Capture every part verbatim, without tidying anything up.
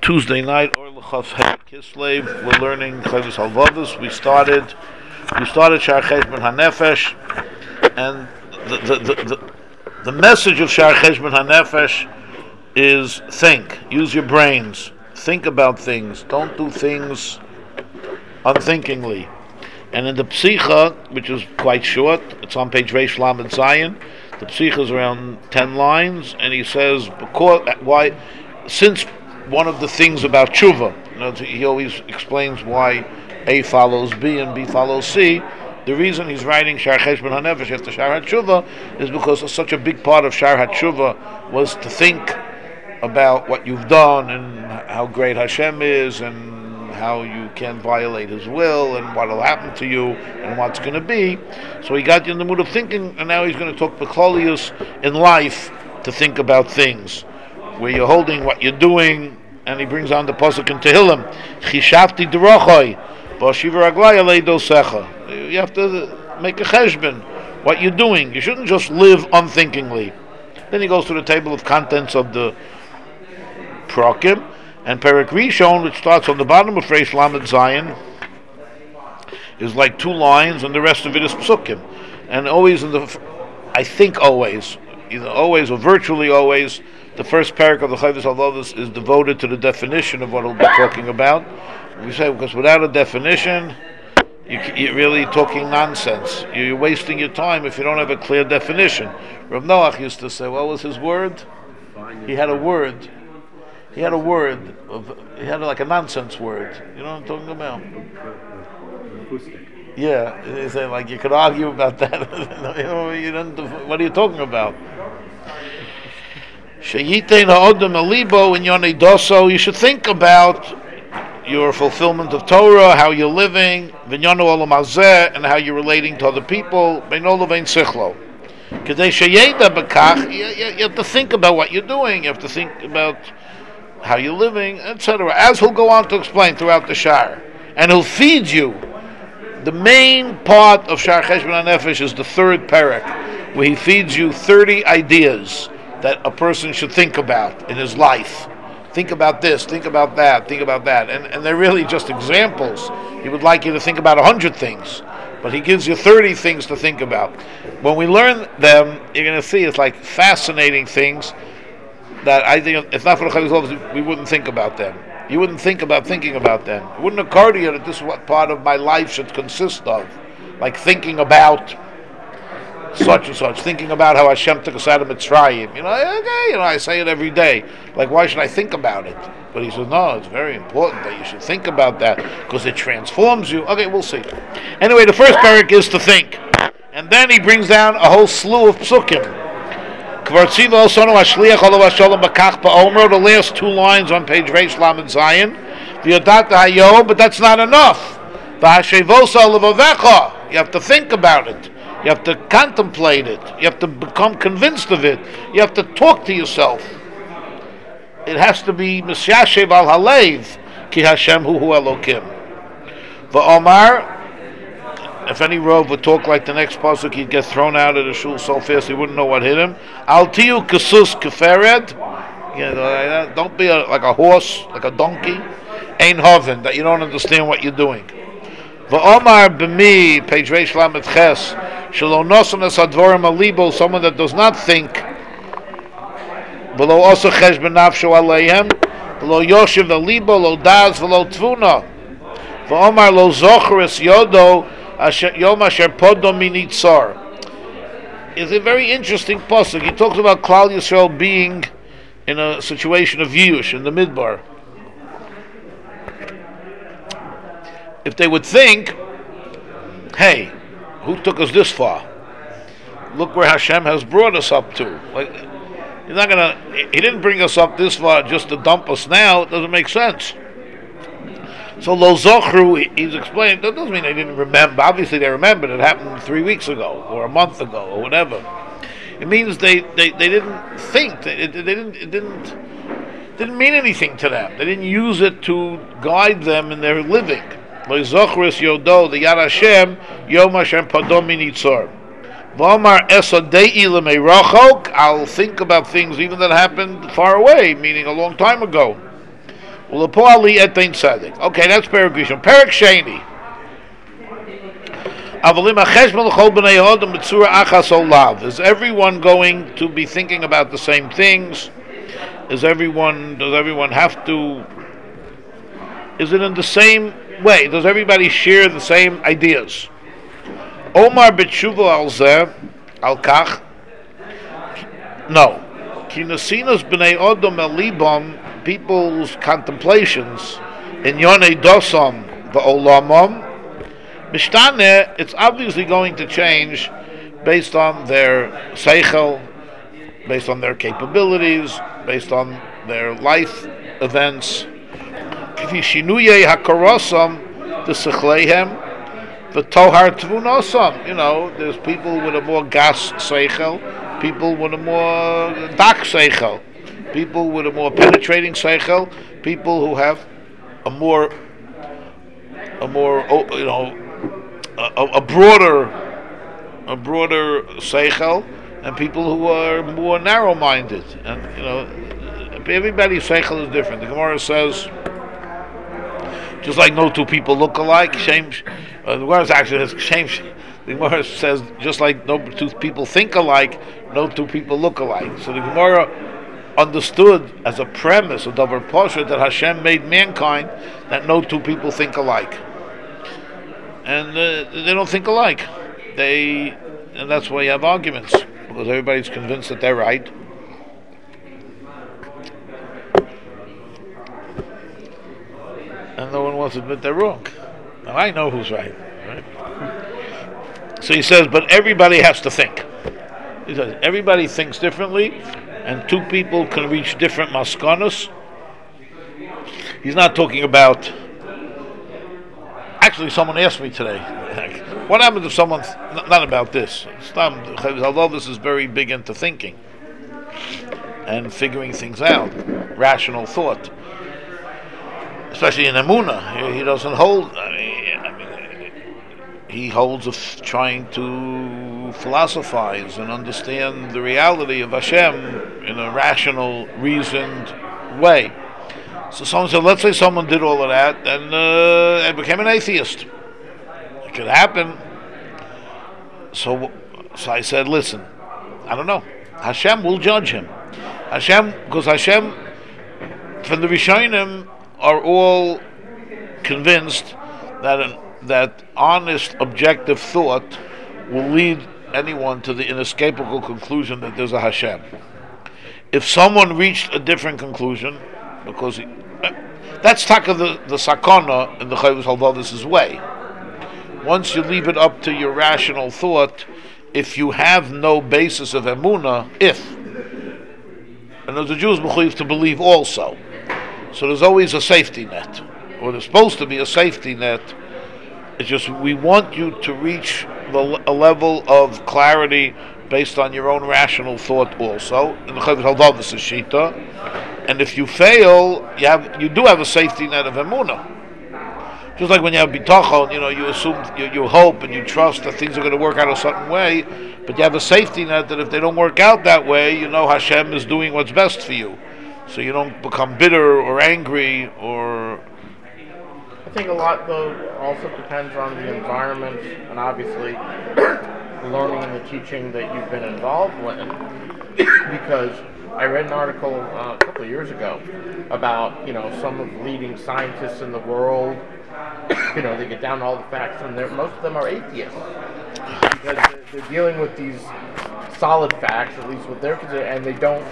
Tuesday night, or L'Chaf Hei Kislev. We're learning Chovos Halevavos. We started, we started Sha'ar Cheshbon HaNefesh, and the the, the the the message of Sha'ar Cheshbon HaNefesh is think, use your brains, think about things, don't do things unthinkingly. And in the Psicha, which is quite short, it's on page Reish Lamed Zayin. The Psicha is around ten lines, and he says, because why, since one of the things about tshuva, you know, he always explains why A follows B and B follows C. The reason he's writing Sha'ar Cheshbon HaNefesh after Sha'ar HaTshuva is because such a big part of Sha'ar HaTshuva was to think about what you've done and how great Hashem is and how you can't violate His will and what will happen to you and what's going to be. So he got you in the mood of thinking, and now he's going to talk Beklolius in life to think about things, where you're holding what you're doing, and he brings on the pasuk in Tehillim, Chishavti D'rochoi, V'ashiva Raglai Alei Dosecha. You have to make a cheshbon, what you're doing. You shouldn't just live unthinkingly. Then he goes to the table of contents of the Prokim, and Perek Rishon, which starts on the bottom of Reish Lamed Zayin, is like two lines, and the rest of it is psukim. And always in the, I think always, either always or virtually always, the first parak of the Chovos Halevavos is devoted to the definition of what we'll be talking about. We say, because without a definition, you, you're really talking nonsense. You're wasting your time if you don't have a clear definition. Rav Noach used to say, what was his word? He had a word. He had a word. Of, he had like a nonsense word. You know what I'm talking about? Yeah. He said, like, you could argue about that. you know, you don't, what are you talking about? Sheyitein ha'odem alibo in yonei doso. You should think about your fulfillment of Torah, how you're living, v'nyonu olam hazeh, and how you're relating to other people. Beino levein sichlo. Kedei sheyeda b'kach. You have to think about what you're doing. You have to think about how you're living, et cetera. As he'll go on to explain throughout the Sha'ar, and he'll feed you. The main part of Sha'ar Cheshbon HaNefesh is the third parak, where he feeds you thirty ideas that a person should think about in his life. Think about this, think about that, think about that. And, and they're really just examples. He would like you to think about a hundred things, but he gives you thirty things to think about. When we learn them, you're going to see it's like fascinating things that I think, if not for the Chovos Halevavos, we wouldn't think about them. You wouldn't think about thinking about them. It wouldn't occur to you that this is what part of my life should consist of. Like thinking about such and such, thinking about how Hashem took us out of Mitzrayim. You know, okay, you know, I say it every day. Like, why should I think about it? But he says, no, it's very important that you should think about that because it transforms you. Okay, we'll see. Anyway, the first parak is to think. And then he brings down a whole slew of psukim. The last two lines on page Reish Lamed Zayin. But that's not enough. You have to think about it. You have to contemplate it. You have to become convinced of it. You have to talk to yourself. It has to be Misyashev al Halev ki Hashem hu hu Elokim. V'omar, if any Rav would talk like the next pasuk, he'd get thrown out of the shul so fast he wouldn't know what hit him. Al tiyu kesus kefered. You know, don't be a, like a horse, like a donkey. Ein hoven, that you don't understand what you're doing. V'omar b'mi, page Reish Lamed Ches, shelo nosan es hadvorim alibo, someone that does not think, v'lo osa cheshbon nafsho aleihem, v'lo yoshev alibo, lo daz, v'lo tvuna. V'omar lo zocher es yodo, yom asher podo minitzar. It's a very interesting pasuk. He talks about Klal Yisrael being in a situation of Yush in the Midbar. If they would think, hey, who took us this far? Look where Hashem has brought us up to. Like, he's not gonna. He didn't bring us up this far just to dump us now. It doesn't make sense. So Lo Zochru, he's explaining. That doesn't mean they didn't remember. Obviously, they remembered. It happened three weeks ago, or a month ago, or whatever. It means they, they, they didn't think. They, they didn't. It didn't. Didn't mean anything to them. They didn't use it to guide them in their living. Lo Zochris Yodo, the Yad Hashem, Yom Hashem Padom Minitzor. V'omar Esodei Ilamei Rachok. I'll think about things even that happened far away, meaning a long time ago. Ulepo ali etein tzedek. Okay, that's Perik Rishon. Perik Sheni. Is everyone going to be thinking about the same things? Is everyone? Does everyone have to? Is it in the same way? Does everybody share the same ideas? Omar b'tshuva al zeh al kach. No. Ki nasinas b'nei odom el libam, people's contemplations in yonei dosam v'olamam. Mishtane, it's obviously going to change based on their seichel, based on their capabilities, based on their life events. K'vishinuye hakarosam t'sechleihem v'tohar tvunosam. You know, there's people with a more gas seichel, people with a more dak seichel, people with a more penetrating seichel, people who have a more, a more, you know, A, a broader, a broader seichel, and people who are more narrow-minded, and you know, everybody's seichel is different. The Gemara says, just like no two people look alike, shame. Uh, the Gemara actually says shame. The Gemara says just like no two people think alike, no two people look alike. So the Gemara understood as a premise of Davar Pasha that Hashem made mankind that no two people think alike. And uh, they don't think alike. They, and that's why you have arguments, because everybody's convinced that they're right. And no one wants to admit they're wrong. Now I know who's right. Right? So he says, but everybody has to think. He says, everybody thinks differently, and two people can reach different maskanos. He's not talking about. Actually, someone asked me today, what happens if someone, not about this, although this is very big into thinking and figuring things out, rational thought, especially in Emunah, he doesn't hold, I mean, I mean he holds of trying to philosophize and understand the reality of Hashem in a rational, reasoned way. So someone said, let's say someone did all of that and, uh, and became an atheist. It could happen. So, so I said, listen, I don't know. Hashem will judge him. Hashem, because Hashem, from the Rishonim, are all convinced that an, that honest, objective thought will lead anyone to the inescapable conclusion that there's a Hashem. If someone reached a different conclusion, because he, that's taka the, the sakana in the Chovos Halvados' way. Once you leave it up to your rational thought, if you have no basis of emunah, if, and as the Jews believe to believe also, so there's always a safety net, or there's supposed to be a safety net. It's just we want you to reach the, a level of clarity based on your own rational thought also. In the Chovos Halvados is shita. And if you fail, you have you do have a safety net of emunah. Just like when you have bitachon, you know, you assume, you, you hope and you trust that things are going to work out a certain way, but you have a safety net that if they don't work out that way, you know Hashem is doing what's best for you. So you don't become bitter or angry or... I think a lot, though, also depends on the environment and obviously the learning and the teaching that you've been involved with. Because I read an article uh, a couple of years ago about, you know, some of the leading scientists in the world. You know, they get down to all the facts, and most of them are atheists because they're dealing with these solid facts, at least what they're considered, and they don't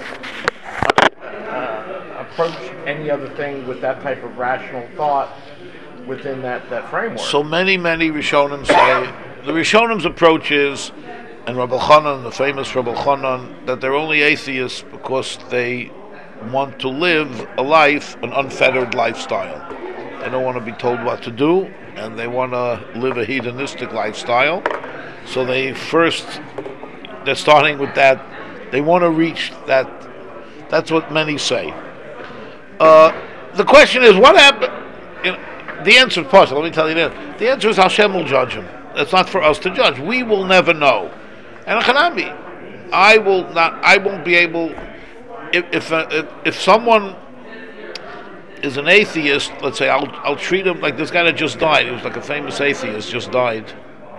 uh, approach any other thing with that type of rational thought within that, that framework. So many, many Rishonim say the Rishonim's approach is, and Rabbi Chanan, the famous Rabbi Chanan, that they're only atheists because they want to live a life, an unfettered lifestyle. They don't want to be told what to do, and they want to live a hedonistic lifestyle. So they first, they're starting with that. They want to reach that. That's what many say. Uh, the question is, what happened? You know, the answer is partial. Let me tell you this. The answer is Hashem will judge him. It's not for us to judge. We will never know. And Hanami, I will not. I won't be able. If if uh, if, if someone. is an atheist, let's say I'll I'll treat him like this guy that just died. He was like a famous atheist, just died.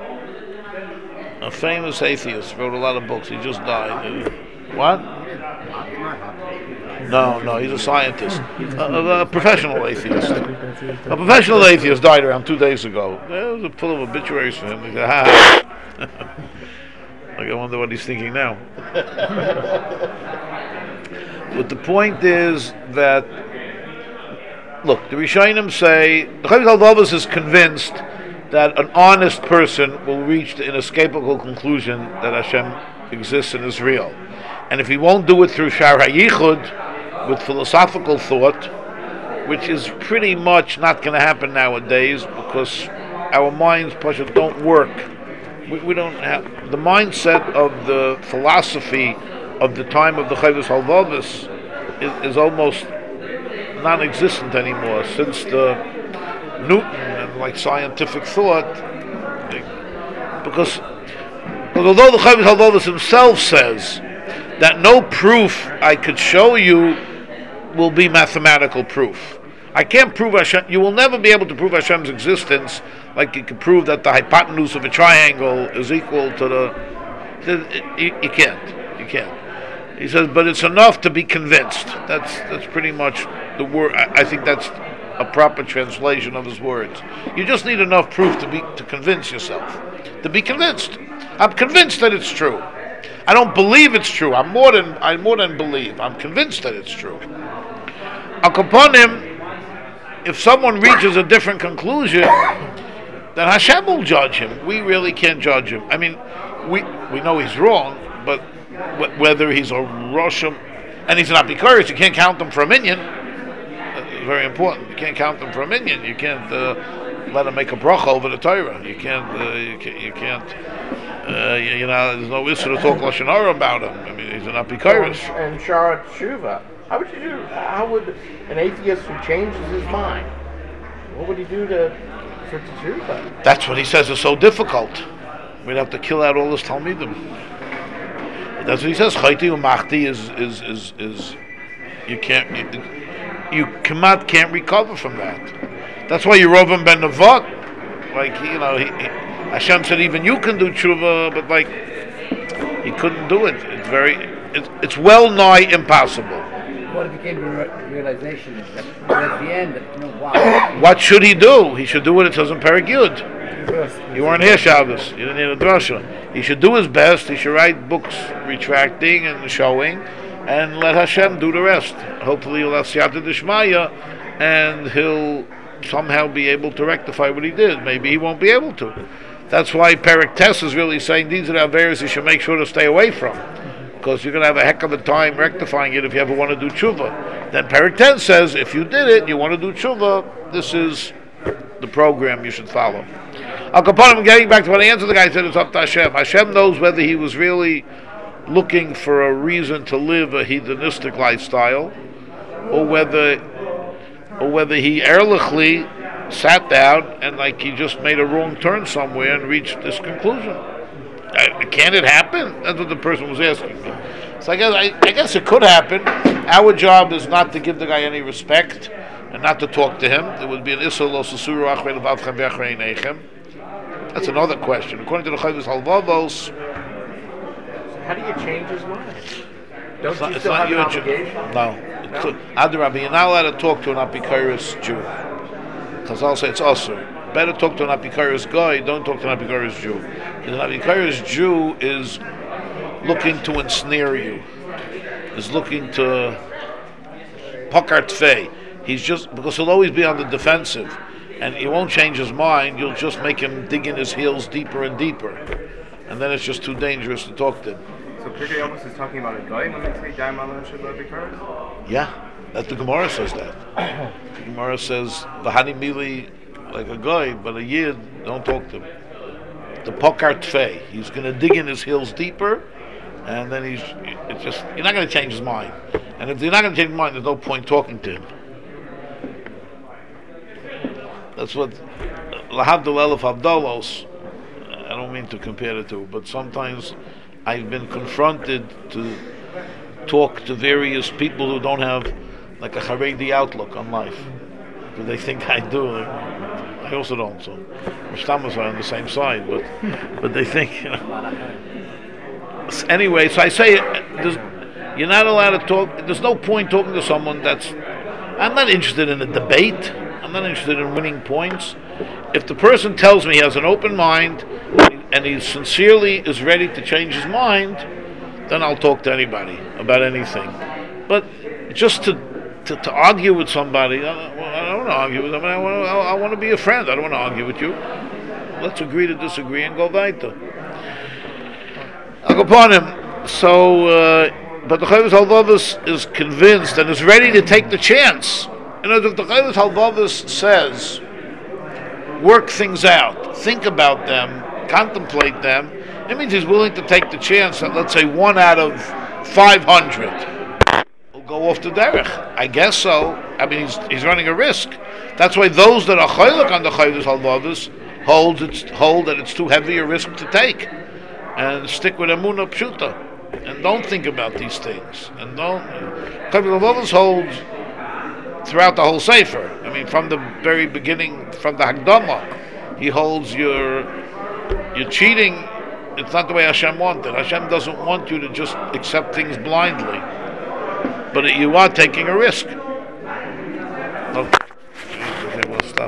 A famous atheist, wrote a lot of books. He just died. What? No, no, he's a scientist, a, a professional atheist. A professional atheist died around two days ago. There was a full of obituaries for him. He said, ha, ha. Like, I wonder what he's thinking now. But the point is that, look, the Rishonim say, the Chovos HaLevavos is convinced that an honest person will reach the inescapable conclusion that Hashem exists and is real. And if he won't do it through Shar HaYichud, with philosophical thought, which is pretty much not going to happen nowadays because our minds don't work. We, we don't have the mindset of the philosophy of the time of the Chovos HaLevavos is, is almost non-existent anymore since the Newton and like scientific thought, because, because although the Chovos HaLevavos himself says that no proof I could show you will be mathematical proof. I can't prove Hashem. You will never be able to prove Hashem's existence like you can prove that the hypotenuse of a triangle is equal to the. You, you can't. You can't. He says, but it's enough to be convinced. That's that's pretty much the word. I, I think that's a proper translation of his words. You just need enough proof to be to convince yourself. To be convinced. I'm convinced that it's true. I don't believe it's true. I'm more than I more than believe. I'm convinced that it's true. Al Kaponim, if someone reaches a different conclusion, then Hashem will judge him. We really can't judge him. I mean, we we know he's wrong, but w- whether he's a Rosham, and he's not Bikuris, you can't count him for a minion. It's very important. You can't count him for a minion. You can't uh, let him make a bracha over the Torah. You can't. Uh, you can't. You can't uh, you, you know, there's no issue to talk lashon hara about him. I mean, he's an Apikoros. And, and Sharat Shuva. How would you do? How would an atheist who changes his mind? What would he do to for teshuva? That's what he says is so difficult. We'd have to kill out all this Talmidim. That's what he says. Chayti u'machti is is is is you can't you, you Kamat can't recover from that. That's why Yerovam ben Nevat, like you know, he, he, Hashem said even you can do tshuva, but like he couldn't do it. It's very it's, it's well nigh impossible. What if it came to re- realization that at the end, that, you know, wow. What should he do? He should do what it says in Perek Yud. You weren't here, Shabbos. You didn't need a drasha. He should do his best. He should write books retracting and showing, and let Hashem do the rest. Hopefully he'll have siyata d'shmaya, and he'll somehow be able to rectify what he did. Maybe he won't be able to. That's why Perek Tes is really saying these are the averos you should make sure to stay away from. Because you're going to have a heck of a time rectifying it if you ever want to do tshuva. Then Perek ten says, if you did it, you want to do tshuva, this is the program you should follow. Al Kaponim, getting back to what I answered, the guy said it's up to Hashem. Hashem knows whether he was really looking for a reason to live a hedonistic lifestyle, or whether, or whether he ehrlichly sat down and like he just made a wrong turn somewhere and reached this conclusion. Uh, can it happen? That's what the person was asking me. So I guess I, I guess it could happen. Our job is not to give the guy any respect and not to talk to him. It would be an issur lo sasuru achrei levavchem ve'achrei einechem. That's another question. According to the Chovos HaLevavos, how do you change his mind? Don't it's you not, still have an your obligation? No. No? Adrabah, you're not allowed to talk to an Apikoros Jew. Because I'll say it's usur. Better talk to an Apikoros guy, don't talk to an Apikoros Jew. Because an Apikoros Jew is looking to ensnare you, is looking to pakar tfei. He's just, because he'll always be on the defensive, and he won't change his mind, you'll just make him dig in his heels deeper and deeper. And then it's just too dangerous to talk to him. So Pirkei Avos is talking about a guy when they say Daim Alan Shabbat Bikaris? Yeah, that the Gemara says that. The Gemara says, V'hani mili, like a guy, but a yid, don't talk to him. The pakar tfei, he's going to dig in his heels deeper, and then he's, it's just, you're not going to change his mind. And if you're not going to change his mind, there's no point talking to him. That's what, lahavdil elef havdalos, I don't mean to compare the two, but sometimes I've been confronted to talk to various people who don't have like a Haredi outlook on life. Do they think I do? I also don't. So, Mishtamas are on the same side, but but they think, you know. S- Anyway, so I say, uh, there's, you're not allowed to talk. There's no point talking to someone that's. I'm not interested in a debate. I'm not interested in winning points. If the person tells me he has an open mind and he sincerely is ready to change his mind, then I'll talk to anybody about anything. But just to to, to argue with somebody, I don't, I don't want to argue with them. I want to, I want to be a friend. I don't want to argue with you. Let's agree to disagree and go weiter. I'll go upon him. So, uh, but the Chavis Halvavis is convinced and is ready to take the chance. You know, if the Chavis Halvavis says, work things out, think about them, contemplate them, it means he's willing to take the chance that, let's say, one out of five hundred will go off the derech. I guess so. I mean, he's, he's running a risk. That's why those that are chaylik on the Chavis Halvavis hold, it's, hold that it's too heavy a risk to take. And stick with Emunah Pshuta. And don't think about these things. And don't... Chavis Halvavis holds throughout the whole Sefer. I mean, from the very beginning, from the Hagdama, he holds your you're cheating. It's not the way Hashem wanted. Hashem doesn't want you to just accept things blindly, but you are taking a risk. Okay.